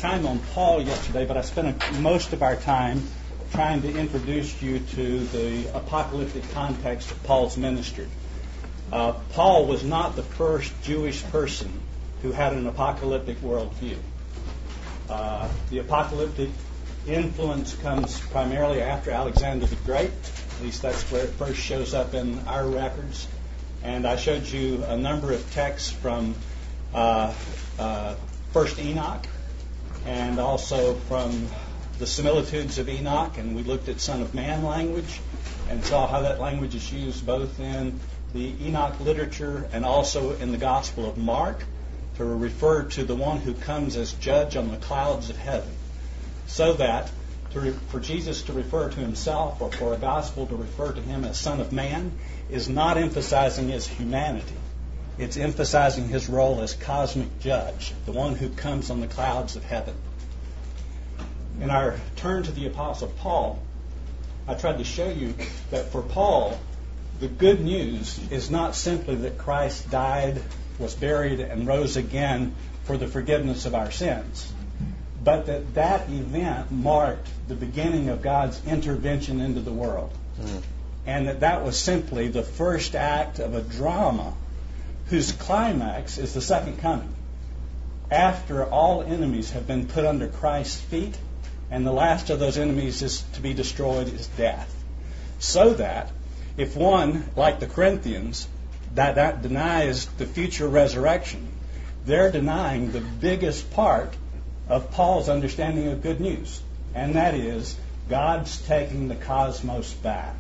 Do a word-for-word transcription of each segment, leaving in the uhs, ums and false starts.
time on Paul yesterday, but I spent a, most of our time trying to introduce you to the apocalyptic context of Paul's ministry. Uh, Paul was not the first Jewish person who had an apocalyptic worldview. Uh, the apocalyptic influence comes primarily after Alexander the Great. At least that's where it first shows up in our records. And I showed you a number of texts from uh, uh, First Enoch and also from the similitudes of Enoch. And we looked at Son of Man language and saw how that language is used both in the Enoch literature and also in the Gospel of Mark to refer to the one who comes as judge on the clouds of heaven. So that to re- for Jesus to refer to himself or for a gospel to refer to him as Son of Man is not emphasizing his humanity. It's emphasizing his role as cosmic judge, the one who comes on the clouds of heaven. In our turn to the Apostle Paul, I tried to show you that for Paul, the good news is not simply that Christ died, was buried, and rose again for the forgiveness of our sins, but that that event marked the beginning of God's intervention into the world. Mm. And that that was simply the first act of a drama whose climax is the second coming, after all enemies have been put under Christ's feet, and the last of those enemies is to be destroyed is death. So that if one, like the Corinthians, that, that denies the future resurrection, they're denying the biggest part of Paul's understanding of good news, and that is God's taking the cosmos back.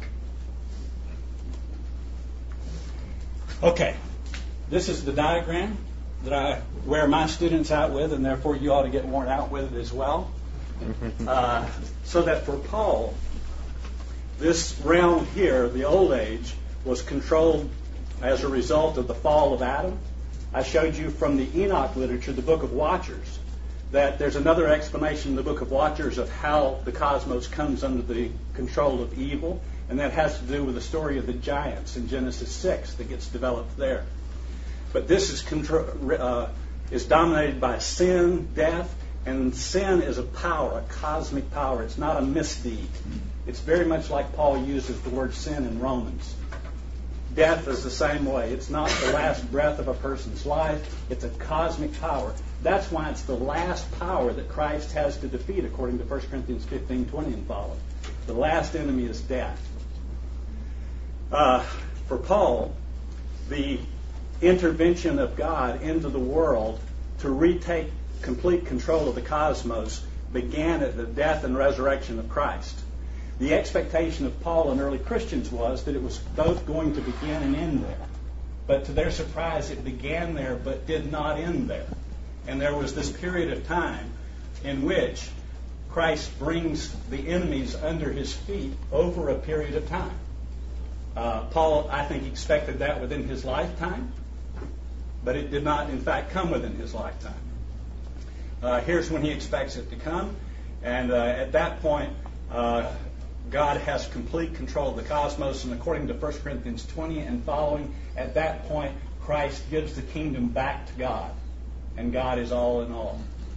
Okay, this is the diagram that I wear my students out with, and therefore you ought to get worn out with it as well. Uh, so that for Paul, this realm here, the old age, was controlled as a result of the fall of Adam. I showed you from the Enoch literature, the Book of Watchers, that there's another explanation in the Book of Watchers of how the cosmos comes under the control of evil, and that has to do with the story of the giants in Genesis six that gets developed there. But this is contro- uh, is dominated by sin, death, and sin is a power, a cosmic power. It's not a misdeed. It's very much like Paul uses the word sin in Romans. Death is the same way. It's not the last breath of a person's life. It's a cosmic power. That's why it's the last power that Christ has to defeat, according to First Corinthians fifteen twenty and following. The last enemy is death. Uh, for Paul, the intervention of God into the world to retake complete control of the cosmos began at the death and resurrection of Christ. The expectation of Paul and early Christians was that it was both going to begin and end there. But to their surprise, it began there but did not end there. And there was this period of time in which Christ brings the enemies under his feet over a period of time. Uh, Paul, I think, expected that within his lifetime, but it did not, in fact, come within his lifetime. Uh, here's when he expects it to come, and uh, at that point, uh, God has complete control of the cosmos, and according to First Corinthians twenty and following, at that point, Christ gives the kingdom back to God, and God is all in all.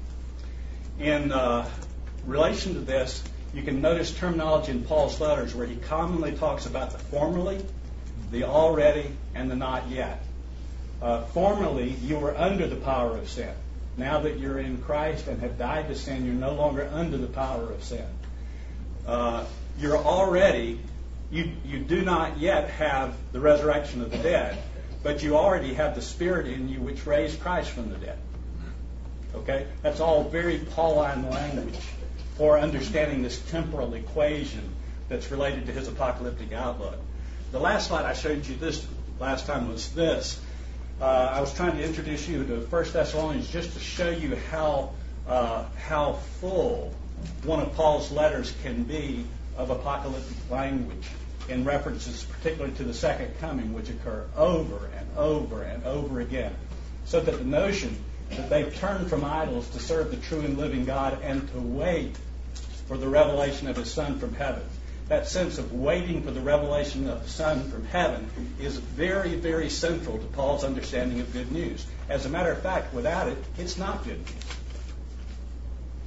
In uh, relation to this, you can notice terminology in Paul's letters where he commonly talks about the formerly, the already, and the not yet. Uh, formerly, you were under the power of sin. Now that you're in Christ and have died to sin, you're no longer under the power of sin. Uh, you're already, you, you do not yet have the resurrection of the dead, but you already have the Spirit in you which raised Christ from the dead. Okay? That's all very Pauline language for understanding this temporal equation that's related to his apocalyptic outlook. The last slide I showed you this last time was this. Uh, I was trying to introduce you to First Thessalonians just to show you how uh, how full one of Paul's letters can be of apocalyptic language in references particularly to the second coming, which occur over and over and over again. So that the notion that they've turned from idols to serve the true and living God and to wait for the revelation of his Son from heaven. That sense of waiting for the revelation of the Son from heaven is very, very central to Paul's understanding of good news. As a matter of fact, without it, it's not good news.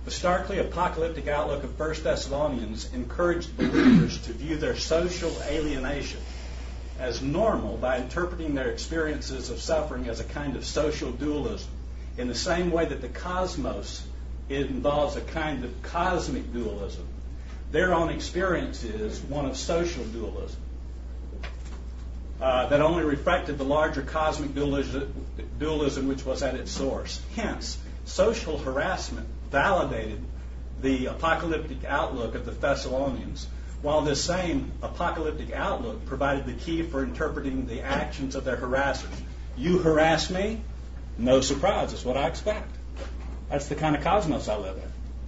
The starkly apocalyptic outlook of First Thessalonians encouraged believers to view their social alienation as normal by interpreting their experiences of suffering as a kind of social dualism, in the same way that the cosmos involves a kind of cosmic dualism. Their own experience is one of social dualism uh, that only reflected the larger cosmic dualism, dualism which was at its source. Hence, social harassment validated the apocalyptic outlook of the Thessalonians, while this same apocalyptic outlook provided the key for interpreting the actions of their harassers. You harass me? No surprise. That's what I expect. That's the kind of cosmos I live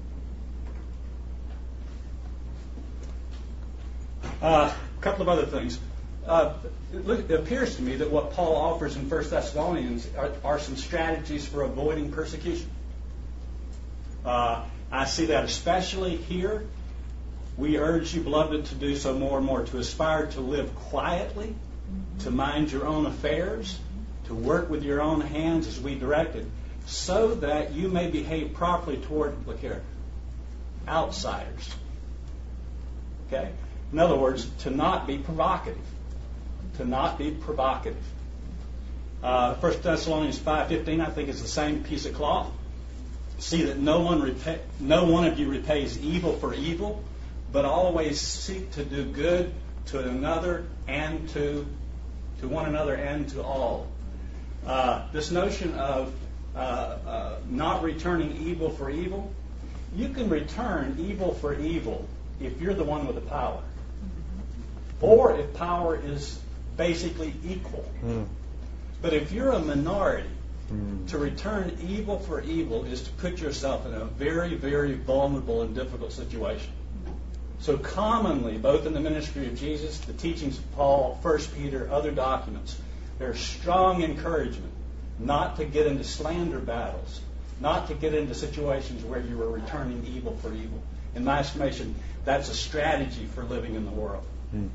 in. Uh, a couple of other things. Uh, it, it appears to me that what Paul offers in First Thessalonians are, are some strategies for avoiding persecution. Uh, I see that especially here. We urge you, beloved, to do so more and more, to aspire to live quietly, to mind your own affairs, to work with your own hands as we directed, so that you may behave properly toward, look here, outsiders. Okay? In other words, to not be provocative. To not be provocative. Uh, First Thessalonians five fifteen, I think, is the same piece of cloth. See that no one repay, no one of you repays evil for evil, but always seek to do good to another and to to one another and to all. Uh, this notion of uh, uh, not returning evil for evil, you can return evil for evil if you're the one with the power, or if power is basically equal. Mm. But if you're a minority, to return evil for evil is to put yourself in a very, very vulnerable and difficult situation. So commonly, both in the ministry of Jesus, the teachings of Paul, First Peter, other documents, there's strong encouragement not to get into slander battles, not to get into situations where you are returning evil for evil. In my estimation, that's a strategy for living in the world. Mm.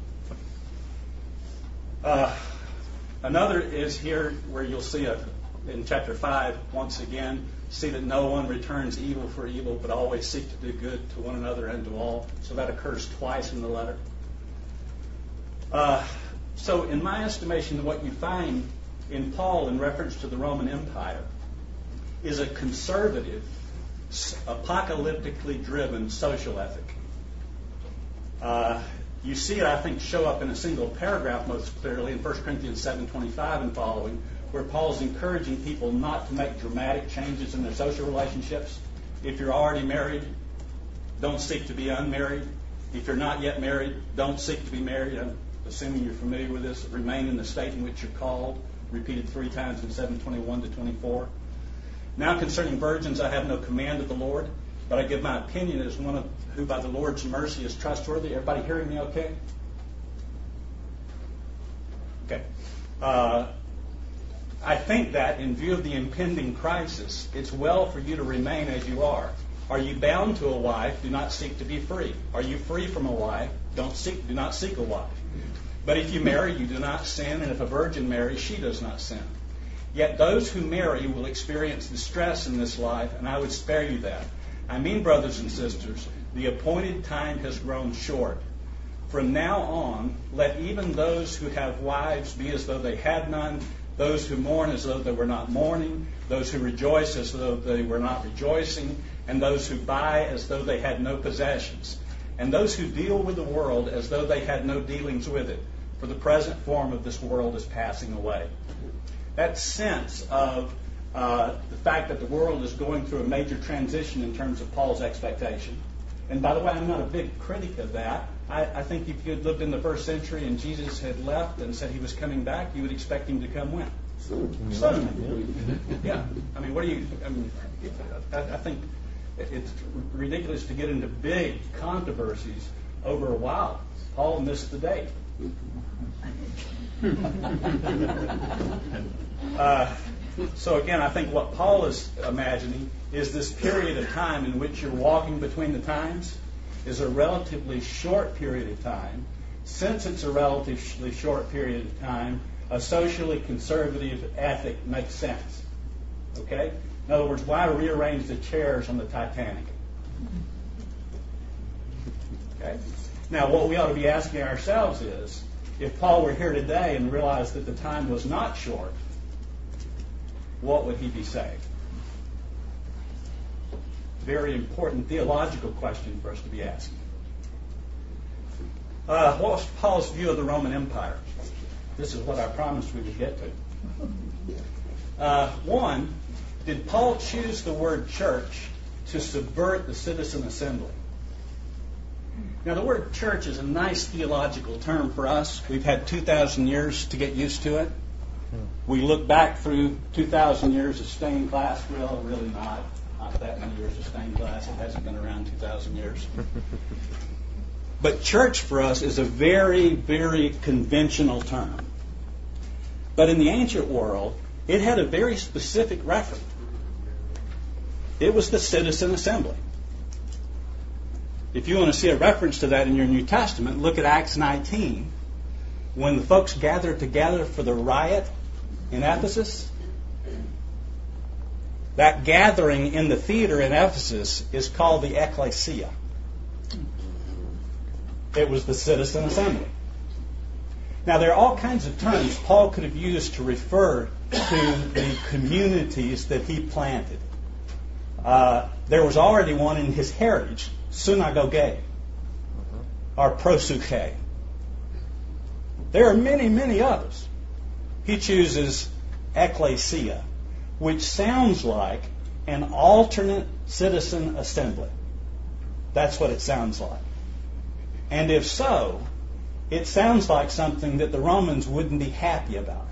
Uh, another is here where you'll see a in chapter five, once again, see that no one returns evil for evil, but always seek to do good to one another and to all. So that occurs twice in the letter. Uh, so in my estimation, what you find in Paul in reference to the Roman Empire is a conservative, apocalyptically driven social ethic. Uh, you see it, I think, show up in a single paragraph most clearly in First Corinthians seven twenty-five and following, where Paul's encouraging people not to make dramatic changes in their social relationships. If you're already married, don't seek to be unmarried. If you're not yet married, don't seek to be married. I'm assuming you're familiar with this. Remain in the state in which you're called, repeated three times in seven twenty-one to twenty-four. Now concerning virgins, I have no command of the Lord, but I give my opinion as one of who by the Lord's mercy is trustworthy. Everybody hearing me okay? Okay. Uh, I think that in view of the impending crisis, it's well for you to remain as you are. Are you bound to a wife? Do not seek to be free. Are you free from a wife? Don't seek. Do not seek a wife. But if you marry, you do not sin, and if a virgin marries, she does not sin. Yet those who marry will experience distress in this life, and I would spare you that. I mean, brothers and sisters, the appointed time has grown short. From now on, let even those who have wives be as though they had none, those who mourn as though they were not mourning, those who rejoice as though they were not rejoicing, and those who buy as though they had no possessions, and those who deal with the world as though they had no dealings with it, for the present form of this world is passing away. That sense of uh, the fact that the world is going through a major transition in terms of Paul's expectation. And by the way, I'm not a big critic of that. I, I think if you had lived in the first century and Jesus had left and said he was coming back, you would expect him to come when? Soon. Soon. Yeah. I mean, what do you? I mean, I, I think it's ridiculous to get into big controversies over a while. Paul missed the date. uh, so again, I think what Paul is imagining is this period of time in which you're walking between the times is a relatively short period of time. Since it's a relatively short period of time, a socially conservative ethic makes sense. Okay? In other words, why rearrange the chairs on the Titanic? Okay? Now, what we ought to be asking ourselves is, if Paul were here today and realized that the time was not short, what would he be saying? Very important theological question for us to be asking. Uh, what was Paul's view of the Roman Empire? This is what I promised we would get to. Uh, one, did Paul choose the word church to subvert the citizen assembly? Now, the word church is a nice theological term for us. We've had two thousand years to get used to it. We look back through two thousand years of stained glass. Well, really not. Not that many years of stained glass. It hasn't been around two thousand years. But church for us is a very, very conventional term. But in the ancient world, it had a very specific reference. It was the citizen assembly. If you want to see a reference to that in your New Testament, look at Acts nineteen. When the folks gathered together for the riot in Ephesus, that gathering in the theater in Ephesus is called the ecclesia. It was the citizen assembly. Now, there are all kinds of terms Paul could have used to refer to the communities that he planted. Uh, there was already one in his heritage, synagoge, or prosuche. There are many, many others. He chooses ecclesia, which sounds like an alternate citizen assembly. That's what it sounds like. And if so, it sounds like something that the Romans wouldn't be happy about.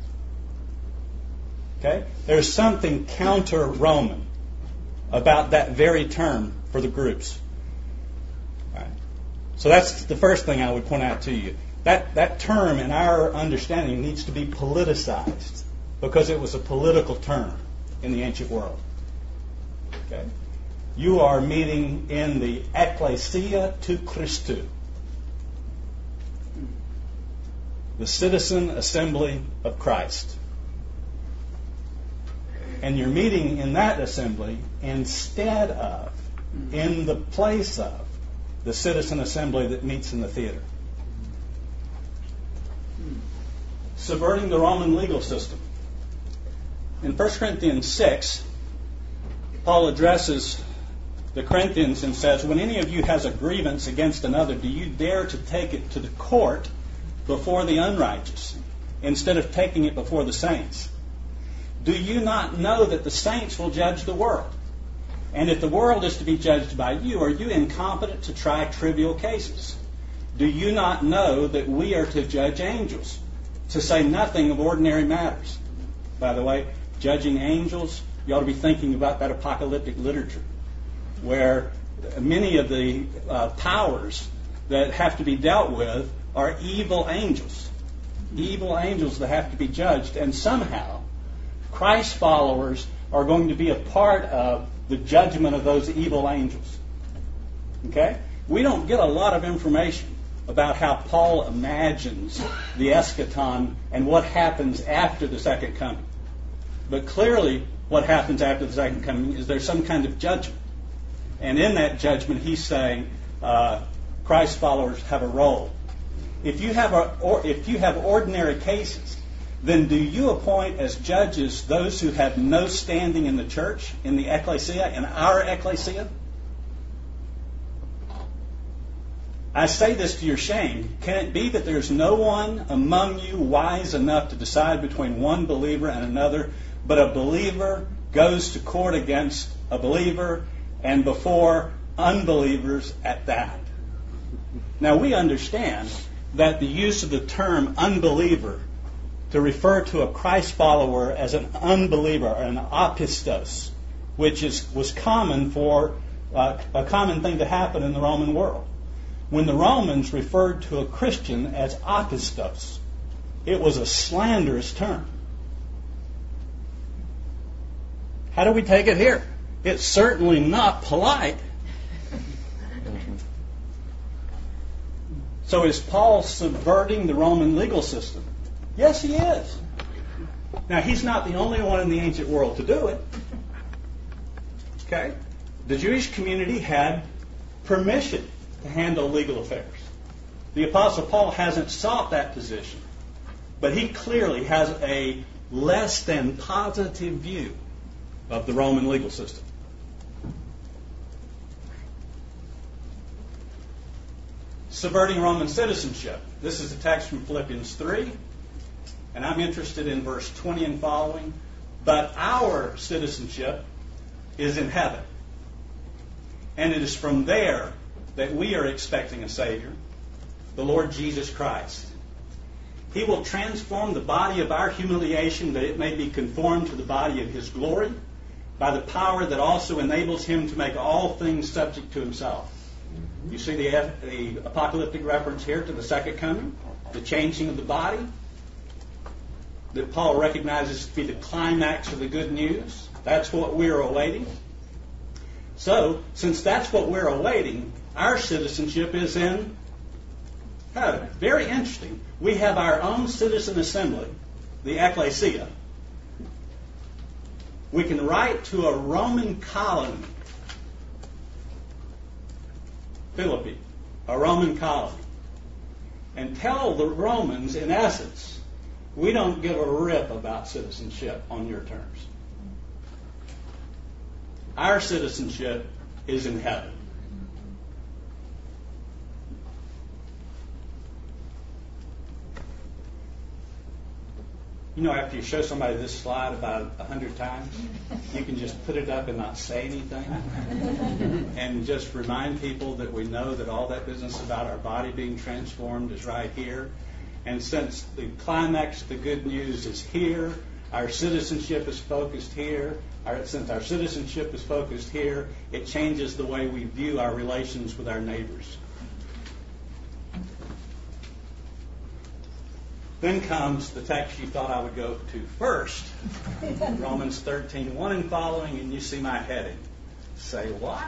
Okay? There's something counter-Roman about that very term for the groups. All right. So that's the first thing I would point out to you. That, that term, in our understanding, needs to be politicized because it was a political term in the ancient world. Okay? You are meeting in the ecclesia to Christou, the citizen assembly of Christ. And you're meeting in that assembly instead of, in the place of, the citizen assembly that meets in the theater. Subverting the Roman legal system. In First Corinthians six, Paul addresses the Corinthians and says, when any of you has a grievance against another, do you dare to take it to the court before the unrighteous instead of taking it before the saints? Do you not know that the saints will judge the world? And if the world is to be judged by you, are you incompetent to try trivial cases? Do you not know that we are to judge angels, to say nothing of ordinary matters? By the way, judging angels, you ought to be thinking about that apocalyptic literature, where many of the uh, powers that have to be dealt with are evil angels. Evil angels that have to be judged. And somehow, Christ followers are going to be a part of the judgment of those evil angels. Okay? We don't get a lot of information about how Paul imagines the eschaton and what happens after the second coming. But clearly, what happens after the second coming is there's some kind of judgment. And in that judgment, he's saying uh, Christ followers have a role. If you have a, or if you have ordinary cases, then do you appoint as judges those who have no standing in the church, in the ecclesia, in our ecclesia? I say this to your shame. Can it be that there's no one among you wise enough to decide between one believer and another, but a believer goes to court against a believer and before unbelievers at that? Now, we understand that the use of the term unbeliever to refer to a Christ follower as an unbeliever, or an apistos, which is was common for uh, a common thing to happen in the Roman world. When the Romans referred to a Christian as apistos, it was a slanderous term. How do we take it here? It's certainly not polite. So is Paul subverting the Roman legal system? Yes, he is. Now, he's not the only one in the ancient world to do it. Okay? the Jewish community had permission to handle legal affairs. The Apostle Paul hasn't sought that position, but he clearly has a less than positive view of the Roman legal system. Subverting Roman citizenship. This is a text from Philippians three, and I'm interested in verse twenty and following. But our citizenship is in heaven, and it is from there that we are expecting a Savior, the Lord Jesus Christ. He will transform the body of our humiliation that it may be conformed to the body of His glory by the power that also enables Him to make all things subject to Himself. You see the, the apocalyptic reference here to the second coming, the changing of the body, that Paul recognizes to be the climax of the good news. That's what we're awaiting. So, since that's what we're awaiting, our citizenship is in heaven. Very interesting. We have our own citizen assembly, the ecclesia. We can write to a Roman colony, Philippi, a Roman colony, and tell the Romans, in essence, we don't give a rip about citizenship on your terms. Our citizenship is in heaven. You know, after you show somebody this slide about a hundred times, you can just put it up and not say anything and just remind people that we know that all that business about our body being transformed is right here. And since the climax of the good news is here, our citizenship is focused here. Our, since our citizenship is focused here, it changes the way we view our relations with our neighbors. Then comes the text you thought I would go to first, Romans thirteen, one and following, and you see my heading. Say what?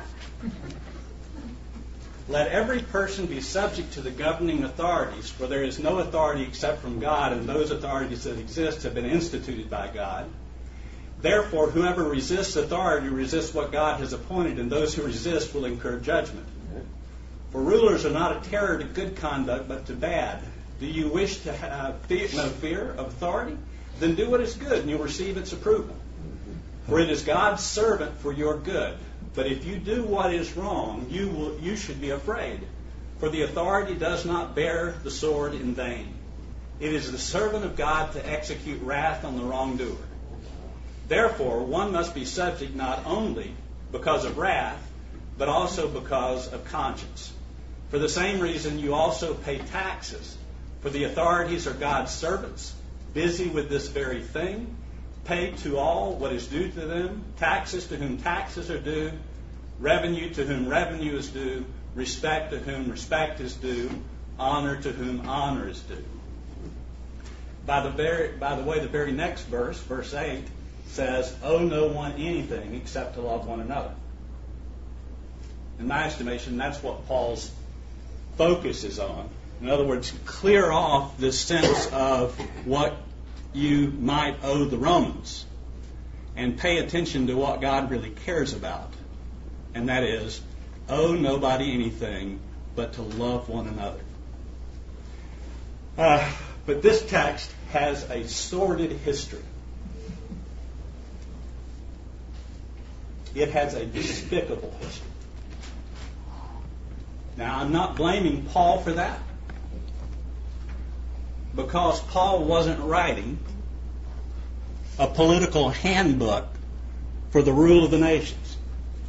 Let every person be subject to the governing authorities, for there is no authority except from God, and those authorities that exist have been instituted by God. Therefore, whoever resists authority resists what God has appointed, and those who resist will incur judgment. For rulers are not a terror to good conduct, but to bad. Do you wish to have fear, no fear of authority? Then do what is good, and you'll receive its approval. For it is God's servant for your good. But if you do what is wrong, you will, you should be afraid. For the authority does not bear the sword in vain. It is the servant of God to execute wrath on the wrongdoer. Therefore, one must be subject not only because of wrath, but also because of conscience. For the same reason, you also pay taxes. For the authorities are God's servants, busy with this very thing. Pay to all what is due to them, taxes to whom taxes are due, revenue to whom revenue is due, respect to whom respect is due, honor to whom honor is due. By the, very, by the way, the very next verse, verse eight, says, owe no one anything except to love one another. In my estimation, that's what Paul's focus is on. In other words, clear off this sense of what you might owe the Romans and pay attention to what God really cares about. And that is, owe nobody anything but to love one another. Uh, but this text has a sordid history. It has a despicable history. Now, I'm not blaming Paul for that, because Paul wasn't writing a political handbook for the rule of the nations.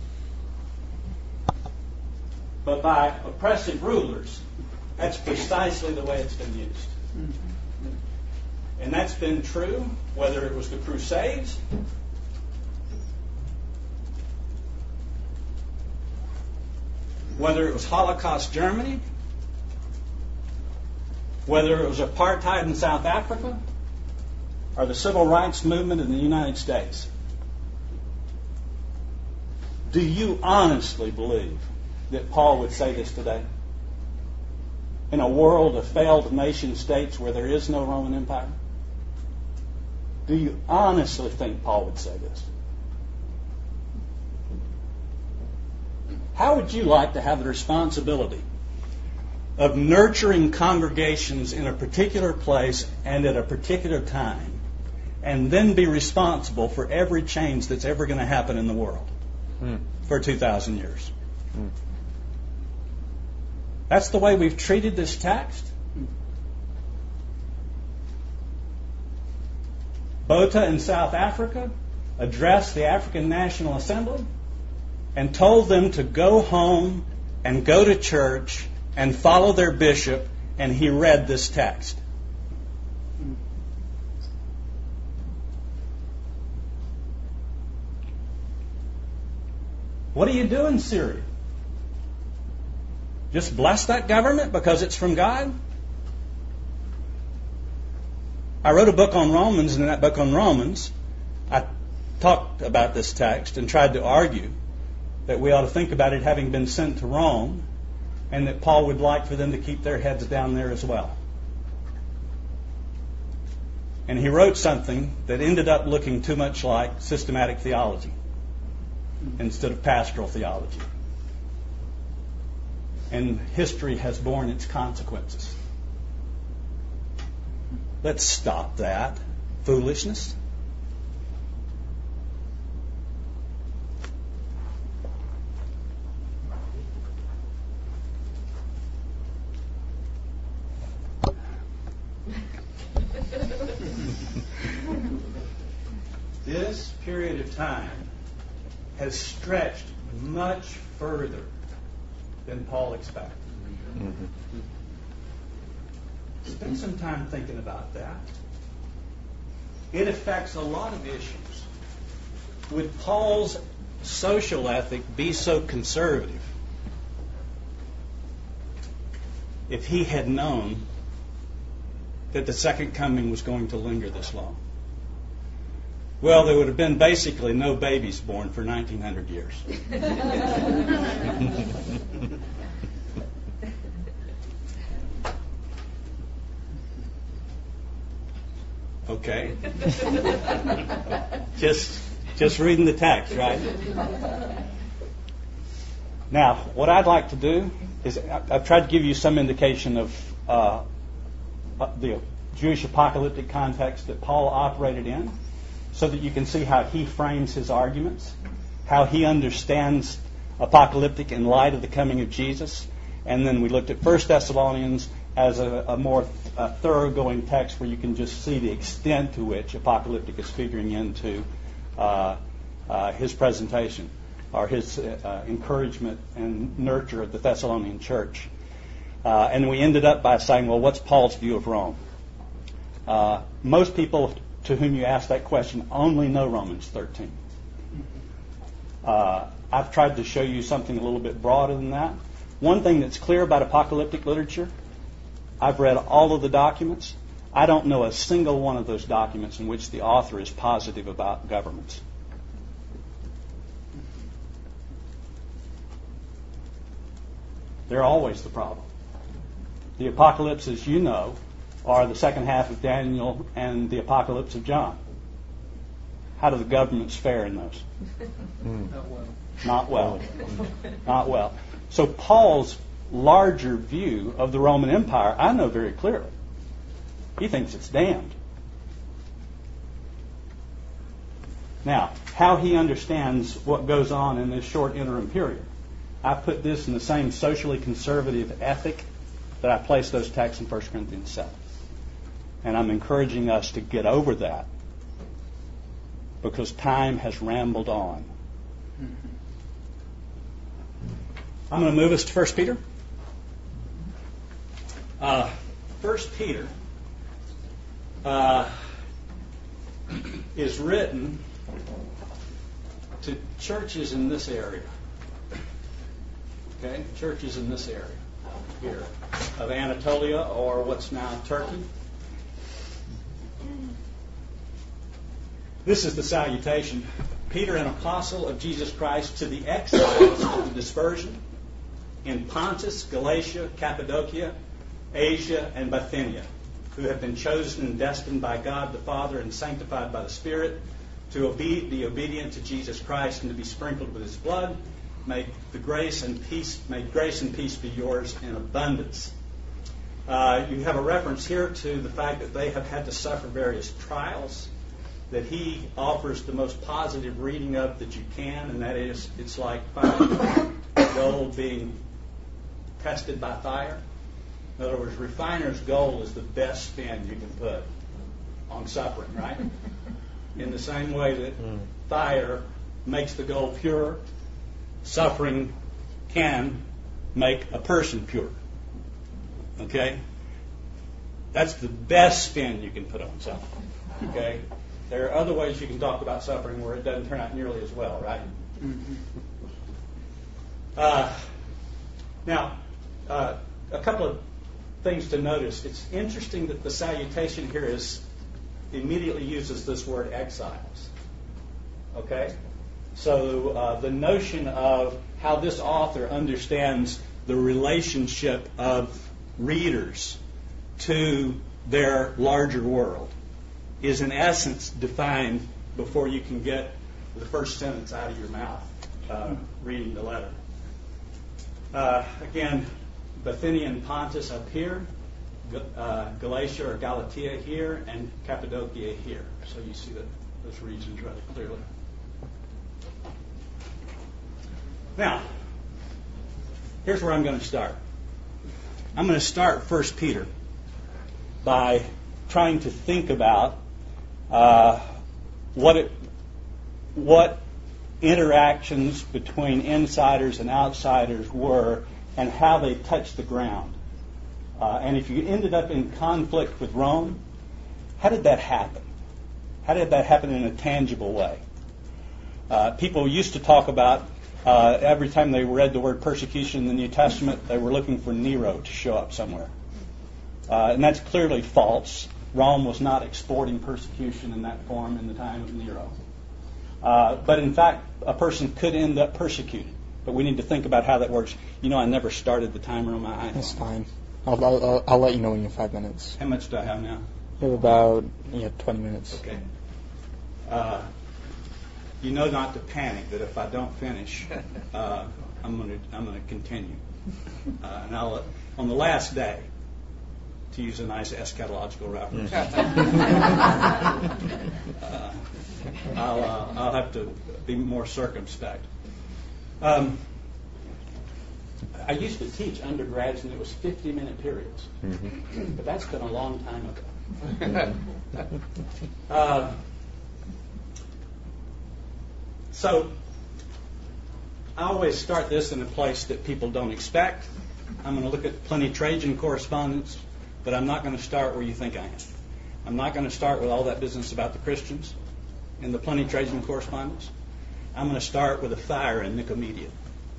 But by oppressive rulers, that's precisely the way it's been used. And that's been true whether it was the Crusades, whether it was Holocaust Germany, whether it was apartheid in South Africa, or the civil rights movement in the United States. Do you honestly believe that Paul would say this today? In a world of failed nation states where there is no Roman Empire? Do you honestly think Paul would say this? How would you like to have the responsibility of nurturing congregations in a particular place and at a particular time, and then be responsible for every change that's ever going to happen in the world hmm. for two thousand years? Hmm. That's the way we've treated this text. Botha in South Africa addressed the African National Assembly and told them to go home and go to church and follow their bishop, and he read this text. What do you do in Syria? Just bless that government because it's from God? I wrote a book on Romans, and in that book on Romans, I talked about this text and tried to argue that we ought to think about it having been sent to Rome, and that Paul would like for them to keep their heads down there as well. And he wrote something that ended up looking too much like systematic theology instead of pastoral theology. And history has borne its consequences. Let's stop that foolishness. This period of time has stretched much further than Paul expected. Mm-hmm. Spend some time thinking about that. It affects a lot of issues. Would Paul's social ethic be so conservative if he had known that the second coming was going to linger this long? Well, there would have been basically no babies born for nineteen hundred years. Okay. just just reading the text, right? Now, what I'd like to do is I've tried to give you some indication of uh, the Jewish apocalyptic context that Paul operated in, so that you can see how he frames his arguments, how he understands apocalyptic in light of the coming of Jesus. And then we looked at First Thessalonians as a, a more a thoroughgoing text where you can just see the extent to which apocalyptic is figuring into uh, uh, his presentation or his uh, encouragement and nurture of the Thessalonian church. Uh, and we ended up by saying, well, what's Paul's view of Rome? Uh, most people to whom you ask that question only know Romans thirteen. Uh, I've tried to show you something a little bit broader than that. One thing that's clear about apocalyptic literature, I've read all of the documents. I don't know a single one of those documents in which the author is positive about governments. They're always the problem. The apocalypse, as you know, are the second half of Daniel and the apocalypse of John. How do the governments fare in those? Not well. Not well. Not well. So Paul's larger view of the Roman Empire, I know very clearly. He thinks it's damned. Now, how he understands what goes on in this short interim period, I put this in the same socially conservative ethic that I placed those texts in First Corinthians seven. And I'm encouraging us to get over that because time has rambled on. I'm going to move us to First Peter. Uh, First Peter uh, is written to churches in this area. Okay, churches in this area here of Anatolia, or what's now Turkey. This is the salutation. Peter, an apostle of Jesus Christ, to the exiles of the dispersion in Pontus, Galatia, Cappadocia, Asia, and Bithynia, who have been chosen and destined by God the Father and sanctified by the Spirit to obe- be obedient to Jesus Christ and to be sprinkled with His blood. may the grace and peace, may grace and peace be yours in abundance. Uh, you have a reference here to the fact that they have had to suffer various trials, that he offers the most positive reading of that you can, and that is, it's like finding gold being tested by fire. In other words, refiner's gold is the best spin you can put on suffering, right? In the same way that mm. fire makes the gold pure, suffering can make a person pure. Okay? That's the best spin you can put on suffering. Okay? There are other ways you can talk about suffering where it doesn't turn out nearly as well, right? Mm-hmm. Uh, now, uh, a couple of things to notice. It's interesting that the salutation here is immediately uses this word exiles. Okay? So uh, the notion of how this author understands the relationship of readers to their larger world is in essence defined before you can get the first sentence out of your mouth uh, reading the letter. Uh, again, Bithynia and Pontus up here, uh, Galatia or Galatia here, and Cappadocia here. So you see the, those regions rather clearly. Now, here's where I'm going to start. I'm going to start First Peter by trying to think about uh, what it, what interactions between insiders and outsiders were and how they touched the ground. Uh, and if you ended up in conflict with Rome, how did that happen? How did that happen in a tangible way? Uh, people used to talk about uh, every time they read the word persecution in the New Testament, they were looking for Nero to show up somewhere. Uh, and that's clearly false. Rome was not exporting persecution in that form in the time of Nero. Uh, but in fact, a person could end up persecuted. But we need to think about how that works. You know, I never started the timer on my iPhone. That's fine. I'll, I'll, I'll let you know when you have five minutes. How much do I have now? You have about yeah, twenty minutes. Okay. Uh, you know not to panic, that if I don't finish, uh, I'm going to I'm going to continue. Uh, and I'll, on the last day, to use a nice eschatological reference, uh, I'll, uh, I'll have to be more circumspect. Um, I used to teach undergrads, and it was fifty-minute periods. Mm-hmm. But that's been a long time ago. uh, so I always start this in a place that people don't expect. I'm going to look at Pliny Trajan correspondence, but I'm not going to start where you think I am. I'm not going to start with all that business about the Christians in the Pliny Trajan correspondence. I'm going to start with a fire in Nicomedia.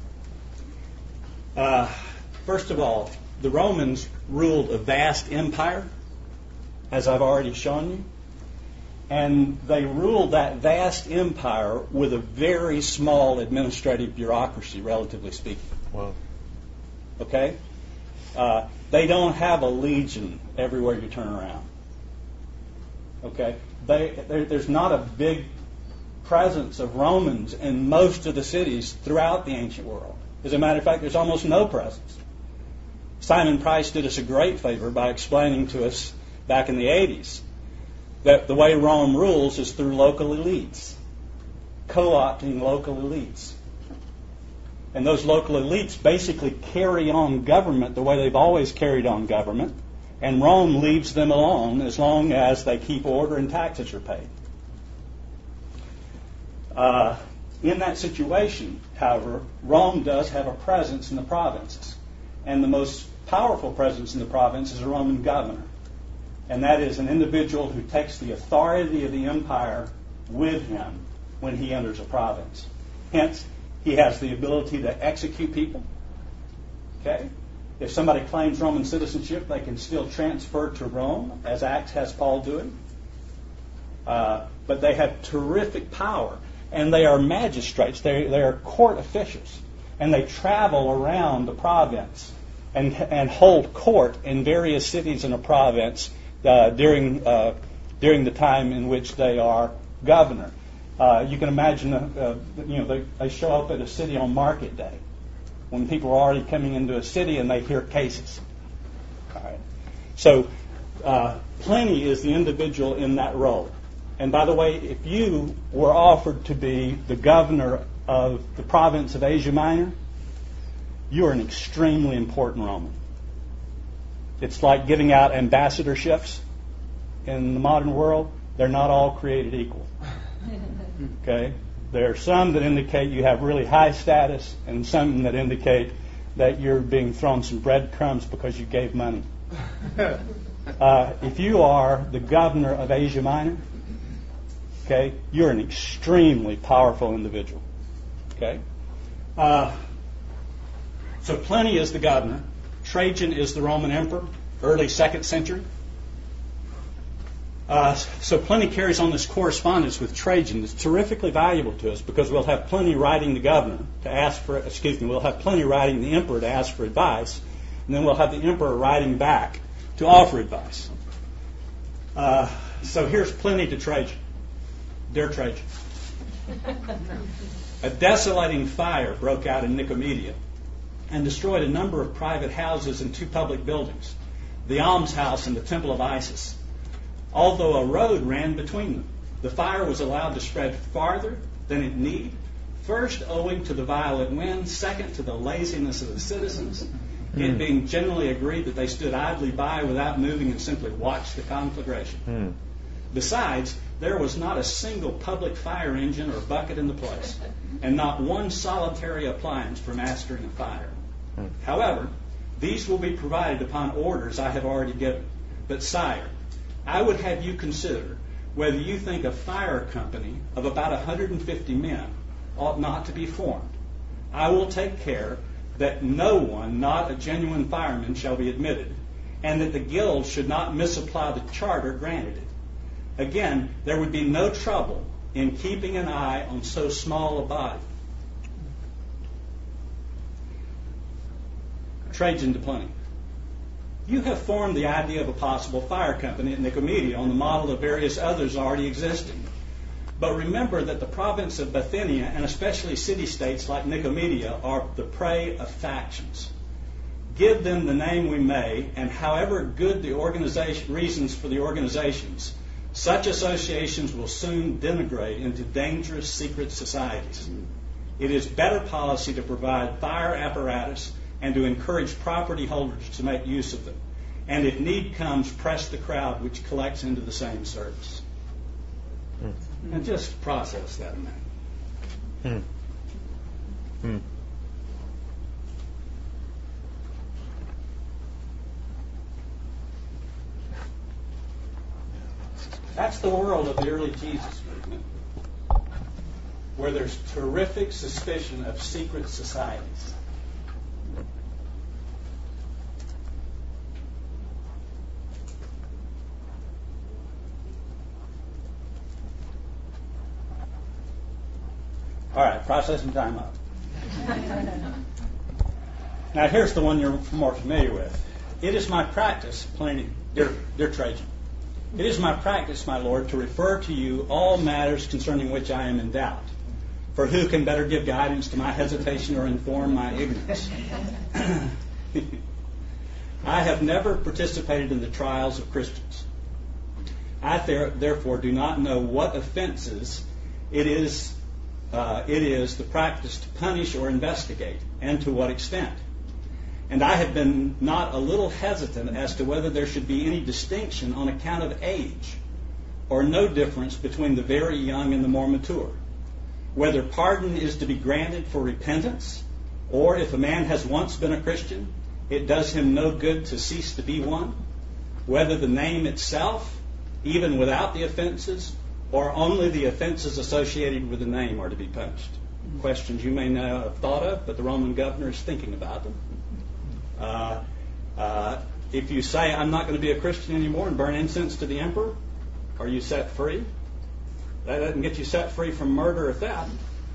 Uh, first of all, the Romans ruled a vast empire, as I've already shown you. And they ruled that vast empire with a very small administrative bureaucracy, relatively speaking. Wow. Okay? Uh, they don't have a legion everywhere you turn around. Okay? They, there, there's not a big presence of Romans in most of the cities throughout the ancient world. As a matter of fact, there's almost no presence. Simon Price did us a great favor by explaining to us back in the eighties that the way Rome rules is through local elites, co-opting local elites. And those local elites basically carry on government the way they've always carried on government, and Rome leaves them alone as long as they keep order and taxes are paid. Uh, in that situation, however, Rome does have a presence in the provinces. And the most powerful presence in the province is a Roman governor. And that is an individual who takes the authority of the empire with him when he enters a province. Hence, he has the ability to execute people. Okay? If somebody claims Roman citizenship, they can still transfer to Rome, as Acts has Paul doing. Uh, but they have terrific power. And they are magistrates. They, they are court officials. And they travel around the province and, and hold court in various cities in a province uh, during, uh, during the time in which they are governor. Uh, you can imagine, uh, uh, you know, they, they show up at a city on market day when people are already coming into a city and they hear cases. All right. So uh, Pliny is the individual in that role. And by the way, if you were offered to be the governor of the province of Asia Minor, you are an extremely important Roman. It's like giving out ambassadorships in the modern world. They're not all created equal. Okay? There are some that indicate you have really high status and some that indicate that you're being thrown some breadcrumbs because you gave money. Uh, if you are the governor of Asia Minor, okay, you're an extremely powerful individual. Okay? Uh, so Pliny is the governor. Trajan is the Roman emperor, early second century. Uh, so Pliny carries on this correspondence with Trajan. It's terrifically valuable to us because we'll have Pliny writing the governor to ask for, excuse me, we'll have Pliny writing the emperor to ask for advice, and then we'll have the emperor writing back to offer advice. Uh, so here's Pliny to Trajan. Dear Trajan, a desolating fire broke out in Nicomedia and destroyed a number of private houses and two public buildings, the almshouse and the temple of Isis. Although a road ran between them, the fire was allowed to spread farther than it need, first owing to the violent wind, second to the laziness of the citizens, mm. it being generally agreed that they stood idly by without moving and simply watched the conflagration. Mm. Besides, there was not a single public fire engine or bucket in the place, and not one solitary appliance for mastering a fire. Mm. However, these will be provided upon orders I have already given. But sire, I would have you consider whether you think a fire company of about one hundred fifty men ought not to be formed. I will take care that no one, not a genuine fireman, shall be admitted, and that the guild should not misapply the charter granted it. Again, there would be no trouble in keeping an eye on so small a body. Trajan to Pliny. You have formed the idea of a possible fire company at Nicomedia on the model of various others already existing. But remember that the province of Bithynia, and especially city-states like Nicomedia, are the prey of factions. Give them the name we may, and however good the organization reasons for the organizations, such associations will soon denigrate into dangerous secret societies. It is better policy to provide fire apparatus and to encourage property holders to make use of them. And if need comes, press the crowd which collects into the same service. Mm. And just process that a minute. Mm. Mm. That's the world of the early Jesus movement, where there's terrific suspicion of secret societies. All right, processing time up. Now here's the one you're more familiar with. It is my practice, Pliny, dear, dear Trajan, it is my practice, my lord, to refer to you all matters concerning which I am in doubt. For who can better give guidance to my hesitation or inform my ignorance? I have never participated in the trials of Christians. I there, therefore do not know what offenses it is Uh, it is the practice to punish or investigate, and to what extent. And I have been not a little hesitant as to whether there should be any distinction on account of age, or no difference between the very young and the more mature. Whether pardon is to be granted for repentance, or if a man has once been a Christian, it does him no good to cease to be one. Whether the name itself, even without the offenses, or only the offenses associated with the name are to be punished. Questions you may not have thought of, but the Roman governor is thinking about them. Uh, uh, if you say, I'm not going to be a Christian anymore and burn incense to the emperor, are you set free? That doesn't get you set free from murder or theft.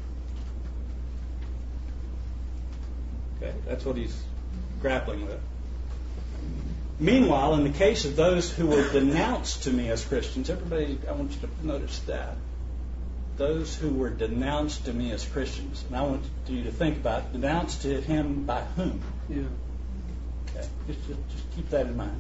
Okay, that's what he's grappling with. Meanwhile, in the case of those who were denounced to me as Christians, everybody, I want you to notice that. those who were denounced to me as Christians. And I want you to think about denounced to him by whom? Yeah. Okay. Just, just, just keep that in mind.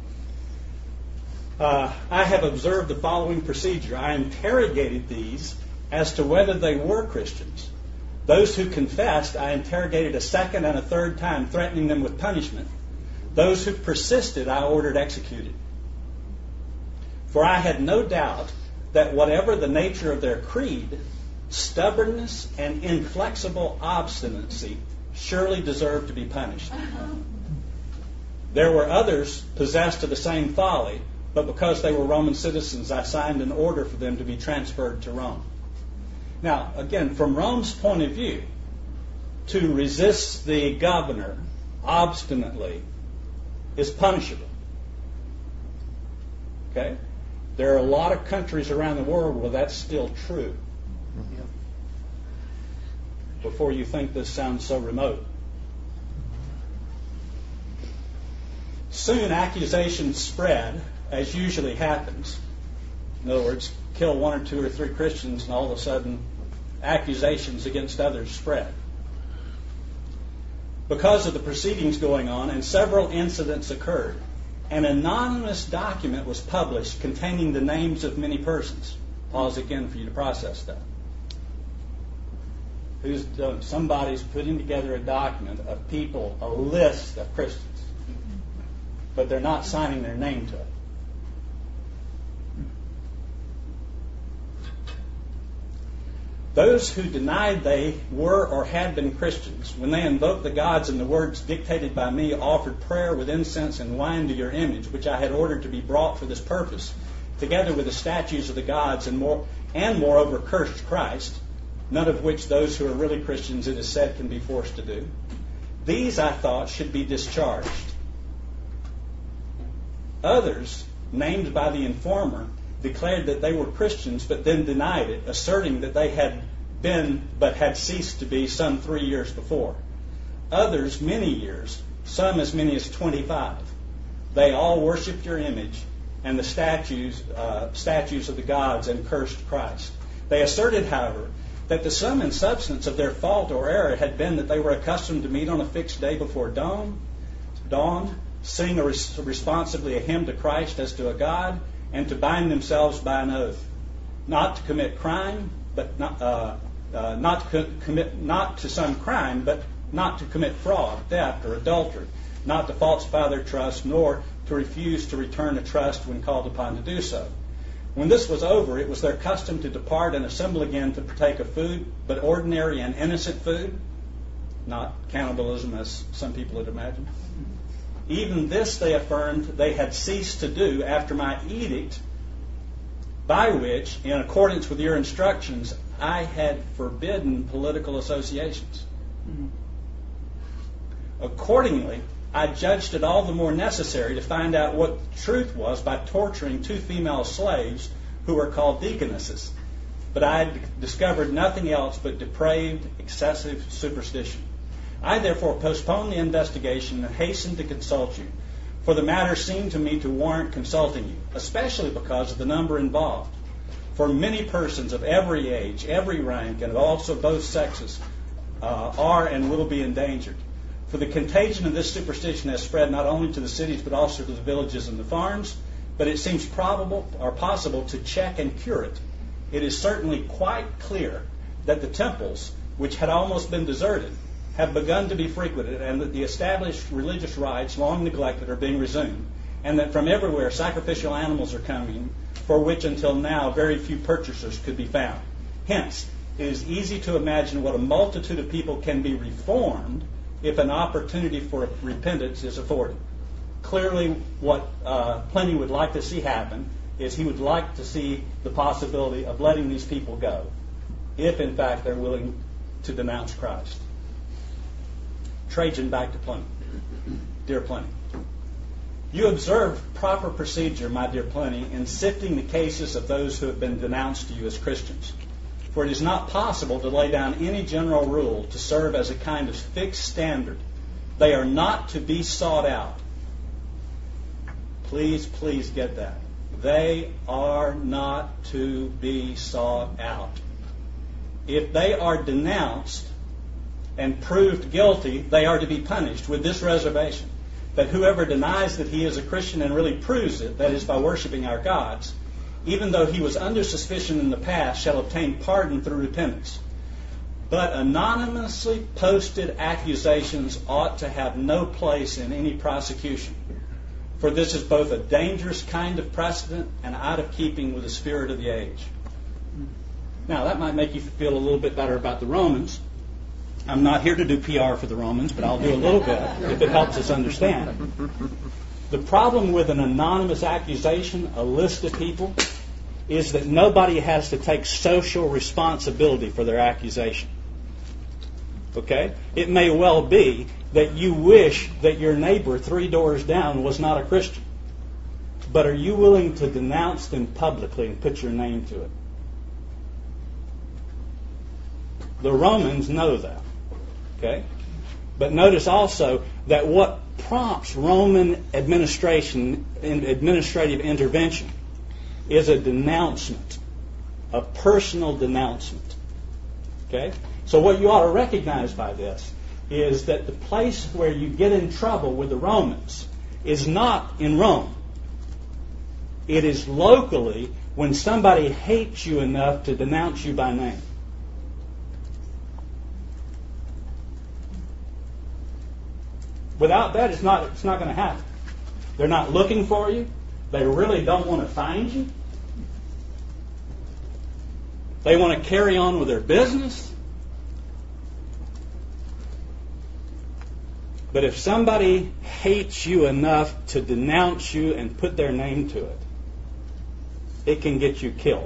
Uh, I have observed the following procedure. I interrogated these as to whether they were Christians. Those who confessed, I interrogated a second and a third time, threatening them with punishment. Those who persisted, I ordered executed. For I had no doubt that whatever the nature of their creed, stubbornness and inflexible obstinacy surely deserved to be punished. There were others possessed of the same folly, but because they were Roman citizens, I signed an order for them to be transferred to Rome. Now, again, from Rome's point of view, to resist the governor obstinately is punishable. Okay? There are a lot of countries around the world where that's still true. Yeah. Before you think this sounds so remote. Soon accusations spread, as usually happens. In other words, kill one or two or three Christians and all of a sudden accusations against others spread. Because of the proceedings going on, and several incidents occurred, an anonymous document was published containing the names of many persons. Pause again for you to process that. Who's done? Somebody's putting together a document of people, a list of Christians, but they're not signing their name to it. Those who denied they were or had been Christians, when they invoked the gods and the words dictated by me, offered prayer with incense and wine to your image, which I had ordered to be brought for this purpose, together with the statues of the gods, and more, and moreover cursed Christ, none of which those who are really Christians, it is said, can be forced to do. These, I thought, should be discharged. Others, named by the informer, declared that they were Christians, but then denied it, asserting that they had been but had ceased to be some three years before. Others, many years, some as many as twenty-five. They all worshipped your image and the statues, uh, statues of the gods, and cursed Christ. They asserted, however, that the sum and substance of their fault or error had been that they were accustomed to meet on a fixed day before dawn, dawn, sing a res- responsibly a hymn to Christ as to a God, and to bind themselves by an oath, not to commit crime, but not, uh, uh, not to co- commit not to some crime, but not to commit fraud, theft, or adultery, not to falsify their trust, nor to refuse to return a trust when called upon to do so. When this was over, it was their custom to depart and assemble again to partake of food, but ordinary and innocent food, not cannibalism as some people had imagined. Even this, they affirmed, they had ceased to do after my edict, by which, in accordance with your instructions, I had forbidden political associations. Mm-hmm. Accordingly, I judged it all the more necessary to find out what the truth was by torturing two female slaves who were called deaconesses. But I had discovered nothing else but depraved, excessive superstition. I therefore postponed the investigation and hastened to consult you, for the matter seemed to me to warrant consulting you, especially because of the number involved. For many persons of every age, every rank, and also both sexes uh, are and will be endangered. For the contagion of this superstition has spread not only to the cities but also to the villages and the farms, but it seems probable or possible to check and cure it. It is certainly quite clear that the temples, which had almost been deserted, have begun to be frequented, and that the established religious rites, long neglected, are being resumed, and that from everywhere sacrificial animals are coming, for which until now very few purchasers could be found. Hence, it is easy to imagine what a multitude of people can be reformed if an opportunity for repentance is afforded. Clearly, what uh, Pliny would like to see happen is he would like to see the possibility of letting these people go, if in fact they're willing to denounce Christ. Trajan back to Pliny. Dear Pliny, you observe proper procedure, my dear Pliny, in sifting the cases of those who have been denounced to you as Christians. For it is not possible to lay down any general rule to serve as a kind of fixed standard. They are not to be sought out. Please, please get that. They are not to be sought out. if they are denounced and proved guilty, they are to be punished with this reservation, that whoever denies that he is a Christian and really proves it, that is by worshiping our gods, even though he was under suspicion in the past, shall obtain pardon through repentance. But anonymously posted accusations ought to have no place in any prosecution, for this is both a dangerous kind of precedent and out of keeping with the spirit of the age. Now, that might make you feel a little bit better about the Romans. I'm not here to do P R for the Romans, but I'll do a little bit if it helps us understand. The problem with an anonymous accusation, a list of people, is that nobody has to take social responsibility for their accusation. Okay? It may well be that you wish that your neighbor three doors down was not a Christian. But are you willing to denounce them publicly and put your name to it? The Romans know that. Okay? But notice also that what prompts Roman administration and administrative intervention is a denouncement, a personal denouncement. Okay? So what you ought to recognize by this is that the place where you get in trouble with the Romans is not in Rome. It is locally when somebody hates you enough to denounce you by name. Without that, it's not, it's not going to happen. They're not looking for you. They really don't want to find you. They want to carry on with their business. But if somebody hates you enough to denounce you and put their name to it, it can get you killed.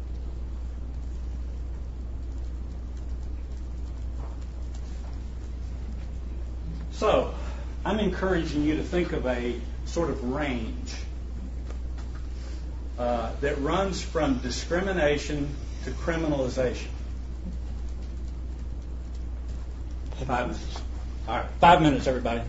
So, I'm encouraging you to think of a sort of range uh, that runs from discrimination to criminalization. Five minutes. All right, five minutes, everybody.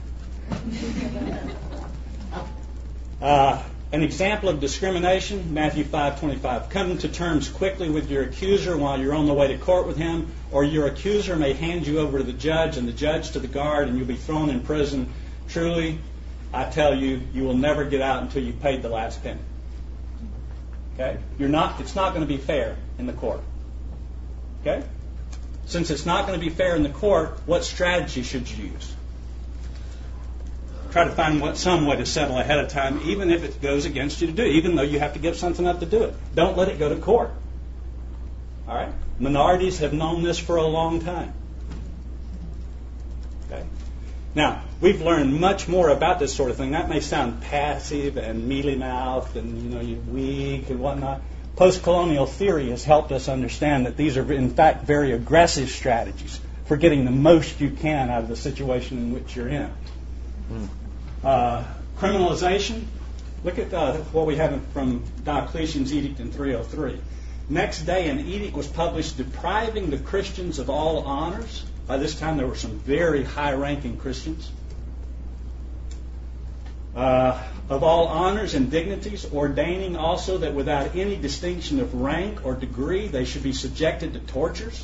Uh, an example of discrimination, Matthew five twenty-five. Come to terms quickly with your accuser while you're on the way to court with him, or your accuser may hand you over to the judge and the judge to the guard, and you'll be thrown in prison. Truly, I tell you, you will never get out until you've paid the last penny. Okay? You're not. It's not going to be fair in the court. Okay? Since it's not going to be fair in the court, what strategy should you use? Try to find what, some way to settle ahead of time, even if it goes against you to do it, even though you have to give something up to do it. Don't let it go to court. All right? Minorities have known this for a long time. Okay? Now, we've learned much more about this sort of thing. That may sound passive and mealy-mouthed and, you know, you're weak and whatnot. Post-colonial theory has helped us understand that these are, in fact, very aggressive strategies for getting the most you can out of the situation in which you're in. Mm. Uh, criminalization. Look at uh, what we have from Diocletian's edict in three oh three. Next day, an edict was published depriving the Christians of all honors. By this time, there were some very high-ranking Christians. Uh, of all honors and dignities, ordaining also that without any distinction of rank or degree, they should be subjected to tortures,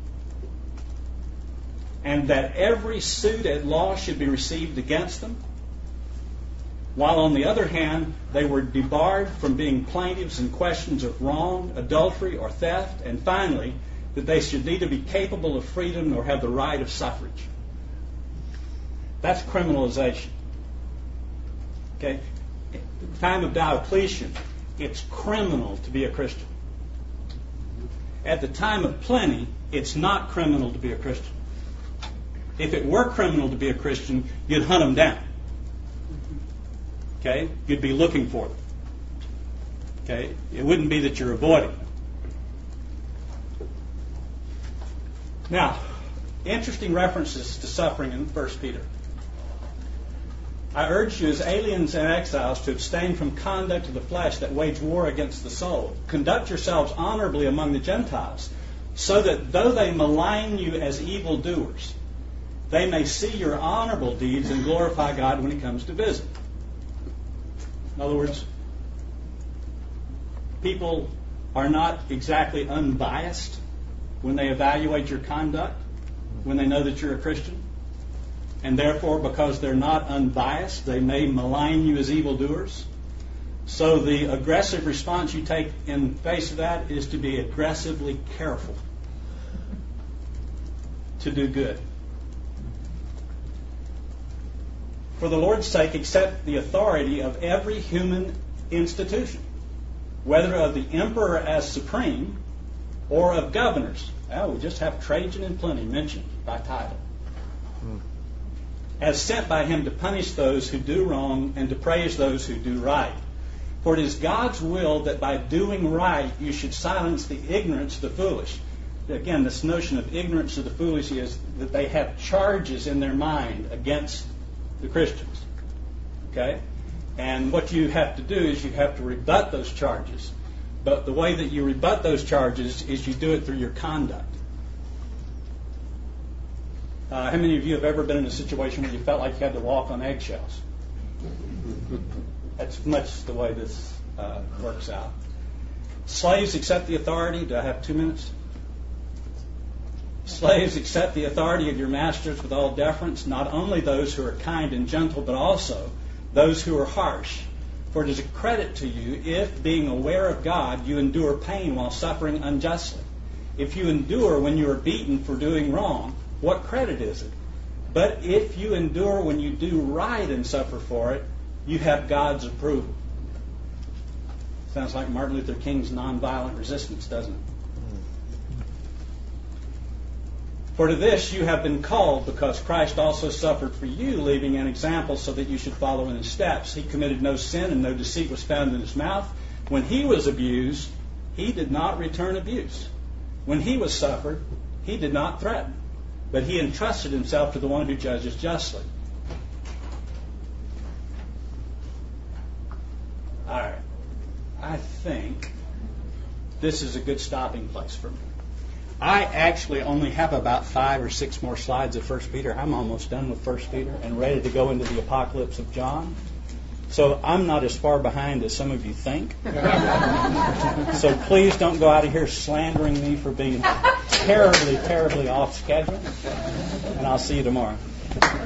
and that every suit at law should be received against them, while on the other hand, they were debarred from being plaintiffs in questions of wrong, adultery, or theft, and finally, that they should neither be capable of freedom nor have the right of suffrage. That's criminalization. Okay? At the time of Diocletian, it's criminal to be a Christian. At the time of Pliny, it's not criminal to be a Christian. If it were criminal to be a Christian, you'd hunt them down. Okay? You'd be looking for them. Okay? It wouldn't be that you're avoiding them. Now, interesting references to suffering in First Peter. I urge you as aliens and exiles to abstain from conduct of the flesh that wage war against the soul. Conduct yourselves honorably among the Gentiles, so that though they malign you as evildoers, they may see your honorable deeds and glorify God when He comes to visit. In other words, people are not exactly unbiased when they evaluate your conduct, when they know that you're a Christian. And therefore, because they're not unbiased, they may malign you as evildoers. So the aggressive response you take in face of that is to be aggressively careful to do good. For the Lord's sake, accept the authority of every human institution, whether of the emperor as supreme or of governors. Oh, we just have Trajan and Pliny mentioned by title. Hmm. As sent by him to punish those who do wrong and to praise those who do right. For it is God's will that by doing right you should silence the ignorance of the foolish. Again, this notion of ignorance of the foolish is that they have charges in their mind against the Christians. Okay? And what you have to do is you have to rebut those charges. But the way that you rebut those charges is you do it through your conduct. Uh, how many of you have ever been in a situation where you felt like you had to walk on eggshells? That's much the way this uh, works out. Slaves, accept the authority. Do I have two minutes? Slaves, accept the authority of your masters with all deference, not only those who are kind and gentle, but also those who are harsh. For it is a credit to you if, being aware of God, you endure pain while suffering unjustly. If you endure when you are beaten for doing wrong, what credit is it? But if you endure when you do right and suffer for it, you have God's approval. Sounds like Martin Luther King's nonviolent resistance, doesn't it? For to this you have been called, because Christ also suffered for you, leaving an example so that you should follow in his steps. He committed no sin, and no deceit was found in his mouth. When he was abused, he did not return abuse. When he was suffered, he did not threaten, but he entrusted himself to the one who judges justly. All right. I think this is a good stopping place for me. I actually only have about five or six more slides of First Peter. I'm almost done with First Peter and ready to go into the Apocalypse of John. So I'm not as far behind as some of you think. So please don't go out of here slandering me for being terribly, terribly off schedule. And I'll see you tomorrow.